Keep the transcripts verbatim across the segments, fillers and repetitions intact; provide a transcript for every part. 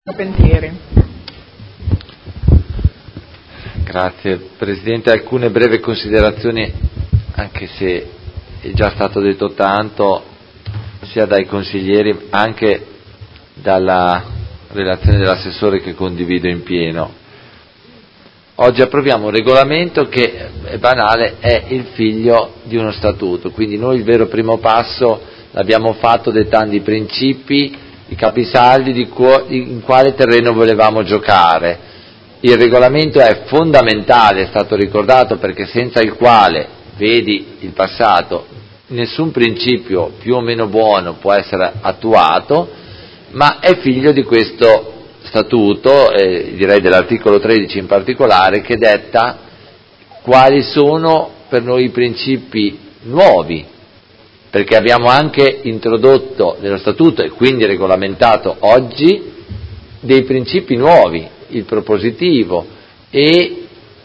Pentieri. Grazie Presidente, alcune brevi considerazioni, anche se è già stato detto tanto sia dai consiglieri anche dalla relazione dell'assessore, che condivido in pieno. Oggi approviamo un regolamento che, è banale, è il figlio di uno statuto, quindi noi il vero primo passo l'abbiamo fatto dettando i principi, i capisaldi di cu- in quale terreno volevamo giocare. Il regolamento è fondamentale, è stato ricordato, perché senza il quale, vedi il passato, nessun principio più o meno buono può essere attuato, ma è figlio di questo statuto, eh, direi dell'articolo tredici in particolare, che detta quali sono per noi i principi nuovi, perché abbiamo anche introdotto nello statuto e quindi regolamentato oggi dei principi nuovi, il propositivo, e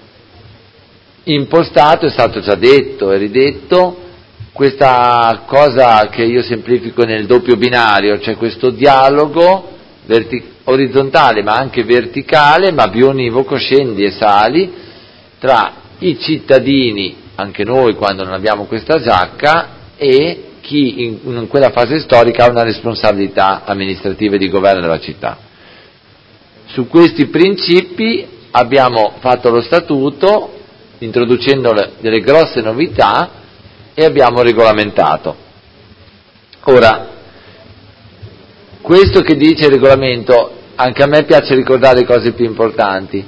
impostato, è stato già detto e ridetto, questa cosa che io semplifico nel doppio binario, cioè questo dialogo verti- orizzontale ma anche verticale, ma bionivoco, scendi e sali, tra i cittadini, anche noi quando non abbiamo questa giacca, e chi in, in quella fase storica ha una responsabilità amministrativa e di governo della città. Su questi principi abbiamo fatto lo statuto, introducendo le, delle grosse novità, e abbiamo regolamentato. Ora, questo che dice il regolamento, anche a me piace ricordare le cose più importanti.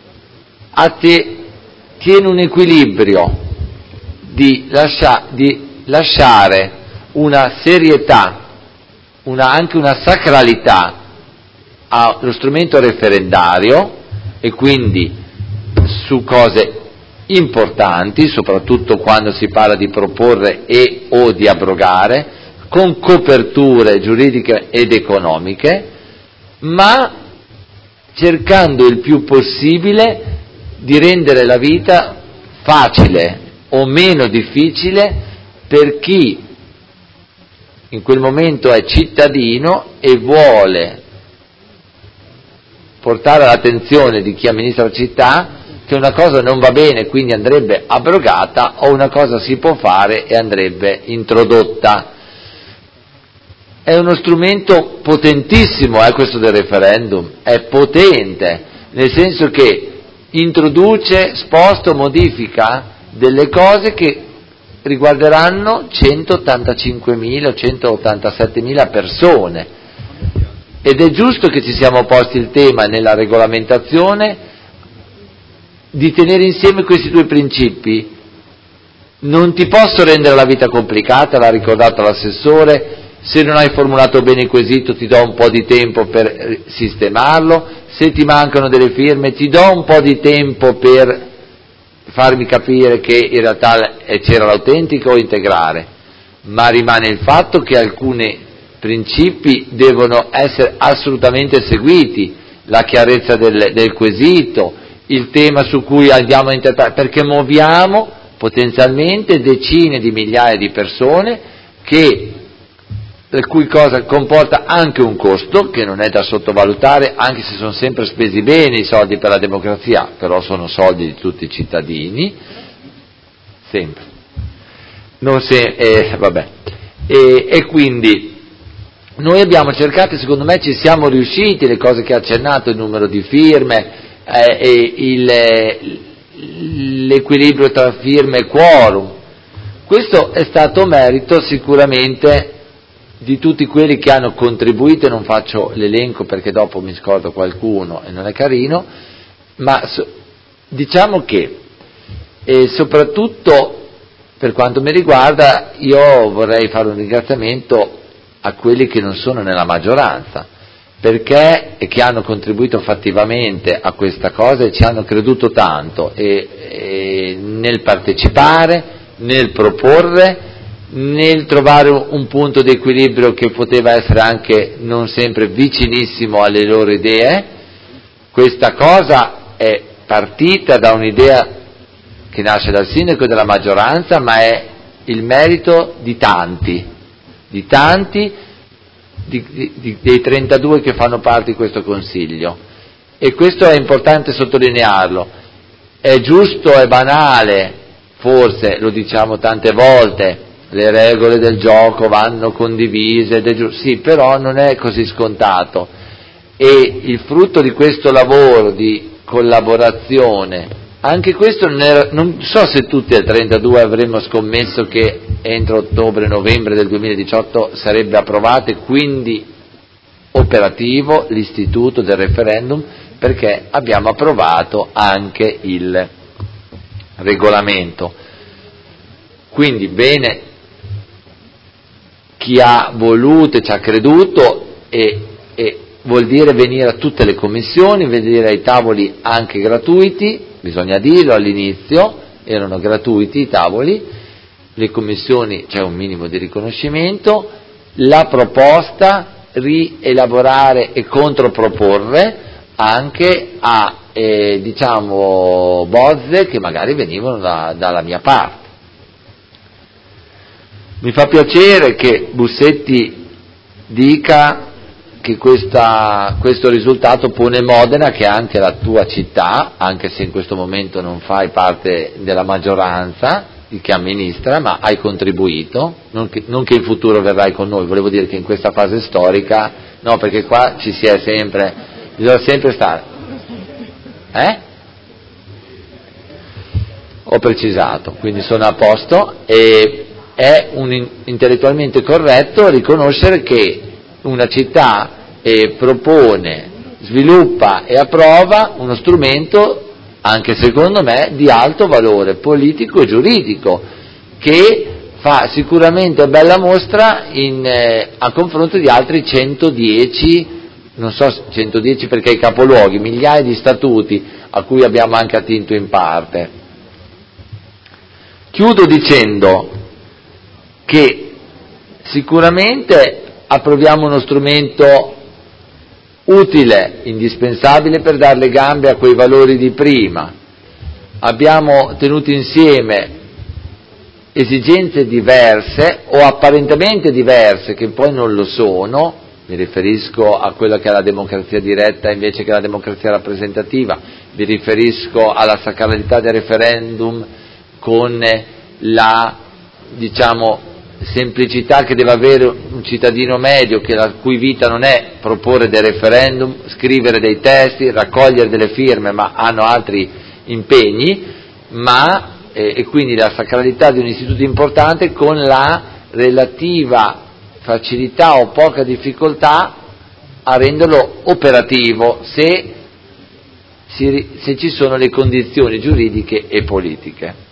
A te tiene un equilibrio di, lascia, di lasciare una serietà, una, anche una sacralità allo strumento referendario, e quindi su cose importanti, soprattutto quando si parla di proporre e o di abrogare, con coperture giuridiche ed economiche, ma cercando il più possibile di rendere la vita facile o meno difficile per chi in quel momento è cittadino e vuole portare all'attenzione di chi amministra la città che una cosa non va bene, quindi andrebbe abrogata, o una cosa si può fare e andrebbe introdotta. È uno strumento potentissimo, eh, questo del referendum, è potente, nel senso che introduce, sposta o modifica delle cose che riguarderanno centottantacinquemila o centottantasettemila persone, ed è giusto che ci siamo posti il tema nella regolamentazione di tenere insieme questi due principi. Non ti posso rendere la vita complicata, l'ha ricordato l'assessore. Se non hai formulato bene il quesito ti do un po' di tempo per sistemarlo, se ti mancano delle firme ti do un po' di tempo per farmi capire che in realtà c'era l'autentico o integrare, ma rimane il fatto che alcuni principi devono essere assolutamente seguiti, la chiarezza del, del quesito, il tema su cui andiamo a interpretare, perché muoviamo potenzialmente decine di migliaia di persone, che per cui cosa comporta anche un costo che non è da sottovalutare, anche se sono sempre spesi bene i soldi per la democrazia, però sono soldi di tutti i cittadini, sempre. Non se, eh, vabbè. E, e quindi noi abbiamo cercato, secondo me ci siamo riusciti, le cose che ha accennato, il numero di firme, eh, e il, l'equilibrio tra firme e quorum. Questo è stato merito sicuramente di tutti quelli che hanno contribuito, e non faccio l'elenco perché dopo mi scordo qualcuno e non è carino, ma so, diciamo che e soprattutto per quanto mi riguarda io vorrei fare un ringraziamento a quelli che non sono nella maggioranza, perché e che hanno contribuito fattivamente a questa cosa e ci hanno creduto tanto e, e nel partecipare, nel proporre, nel trovare un punto di equilibrio che poteva essere anche non sempre vicinissimo alle loro idee. Questa cosa è partita da un'idea che nasce dal sindaco e dalla maggioranza, ma è il merito di tanti, di tanti, di, di, dei trentadue che fanno parte di questo Consiglio, e questo è importante sottolinearlo. È giusto, è banale, forse lo diciamo tante volte, le regole del gioco vanno condivise, ed è giusto, sì, però non è così scontato, e il frutto di questo lavoro di collaborazione, anche questo non, era, non so se tutti al trentadue avremmo scommesso che entro ottobre-novembre del duemiladiciotto sarebbe approvato e quindi operativo l'istituto del referendum, perché abbiamo approvato anche il regolamento. Quindi bene chi ha voluto e ci ha creduto, e, e vuol dire venire a tutte le commissioni, venire ai tavoli anche gratuiti, bisogna dirlo all'inizio, erano gratuiti i tavoli, le commissioni c'è un minimo di riconoscimento, la proposta rielaborare e controproporre anche a eh, diciamo bozze che magari venivano da, dalla mia parte. Mi fa piacere che Bussetti dica che questa, questo risultato pone Modena, che è anche la tua città, anche se in questo momento non fai parte della maggioranza di chi amministra, ma hai contribuito, non che, non che in futuro verrai con noi, volevo dire che in questa fase storica, no, perché qua ci si è sempre, bisogna sempre stare. Eh? Ho precisato, quindi sono a posto, e è un intellettualmente corretto riconoscere che una città eh, propone, sviluppa e approva uno strumento, anche secondo me, di alto valore politico e giuridico, che fa sicuramente bella mostra in, eh, a confronto di altri centodieci, non so centodieci perché i capoluoghi, migliaia di statuti a cui abbiamo anche attinto in parte. Chiudo dicendo che sicuramente approviamo uno strumento utile, indispensabile per dare le gambe a quei valori di prima. Abbiamo tenuto insieme esigenze diverse o apparentemente diverse, che poi non lo sono, mi riferisco a quella che è la democrazia diretta invece che la democrazia rappresentativa, mi riferisco alla sacralità del referendum con la, diciamo, semplicità che deve avere un cittadino medio, che la cui vita non è proporre dei referendum, scrivere dei testi, raccogliere delle firme, ma hanno altri impegni, ma eh, e quindi la sacralità di un istituto importante con la relativa facilità o poca difficoltà a renderlo operativo se, si, se ci sono le condizioni giuridiche e politiche.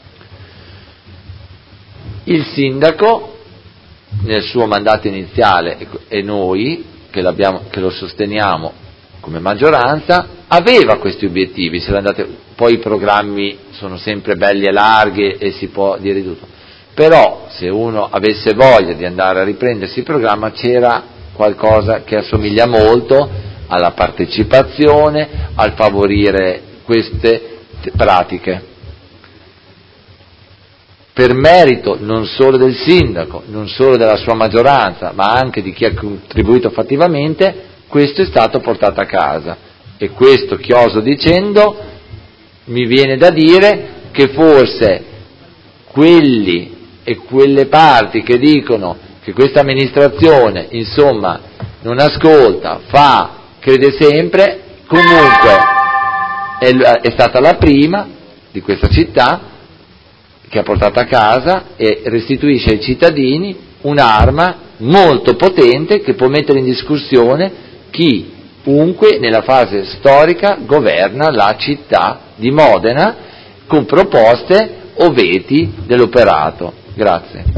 Il sindaco, nel suo mandato iniziale, e noi che, l'abbiamo, che lo sosteniamo come maggioranza, aveva questi obiettivi. Se andate, poi i programmi sono sempre belli e larghi e si può dire tutto, però se uno avesse voglia di andare a riprendersi il programma c'era qualcosa che assomiglia molto alla partecipazione, al favorire queste pratiche. Per merito non solo del sindaco, non solo della sua maggioranza, ma anche di chi ha contribuito fattivamente, questo è stato portato a casa. E questo, chioso dicendo, mi viene da dire che forse quelli e quelle parti che dicono che questa amministrazione, insomma, non ascolta, fa, crede sempre, comunque è, è stata la prima di questa città che ha portato a casa e restituisce ai cittadini un'arma molto potente che può mettere in discussione chiunque nella fase storica governa la città di Modena con proposte o veti dell'operato. Grazie.